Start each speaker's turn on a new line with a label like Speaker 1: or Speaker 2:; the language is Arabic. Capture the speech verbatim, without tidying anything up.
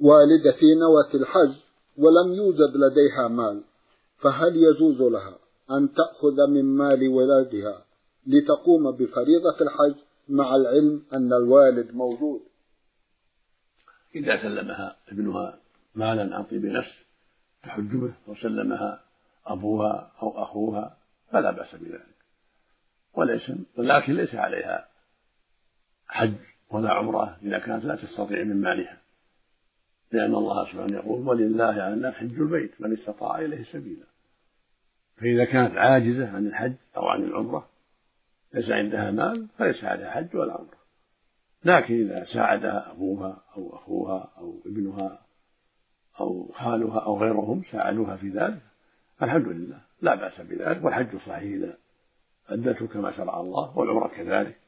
Speaker 1: والدتي نوت الحج ولم يوجد لديها مال، فهل يجوز لها أن تأخذ من مال ولدها لتقوم بفريضة الحج مع العلم أن الوالد موجود؟
Speaker 2: إذا سلمها ابنها مالا عن طيب نفس تحج به وسلمها أبوها أو أخوها فلا بأس بذلك، وليس ولكن ليس عليها حج ولا عمرة إذا كانت لا تستطيع من مالها، لأن الله سبحانه يقول ولله على الناس حج البيت من استطاع إليه سبيلا. فإذا كانت عاجزة عن الحج أو عن العمرة ليس عندها مال فليس عليها حج ولا عمرة، لكن إذا ساعدها أبوها أو أخوها أو ابنها أو خالها أو غيرهم ساعدوها في ذلك الحمد لله لا بأس بذلك، والحج صحيح إذا أدته كما شرع الله، والعمرة كذلك